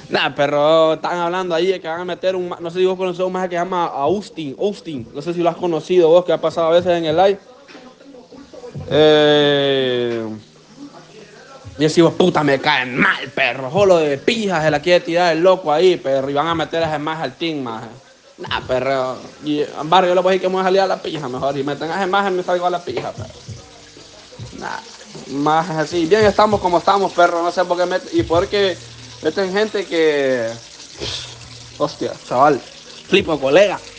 Nah, pero están hablando ahí de que van a meter no sé si vos conocés un maje que se llama Austin, no sé si lo has conocido vos, que ha pasado a veces en el live. Eh, y decimos, puta, me caen mal, perro, solo de pija se la quiere tirar el loco ahí, perro, y van a meter a ese maje al team, maje. Nah, perro, y en barrio yo le voy a decir que me voy a salir a la pija mejor, y meten a ese maje me salgo a la pija, perro. Nah, más así, bien estamos como estamos, perro, no sé por qué y por qué meten gente que... Hostia, chaval, flipo, colega.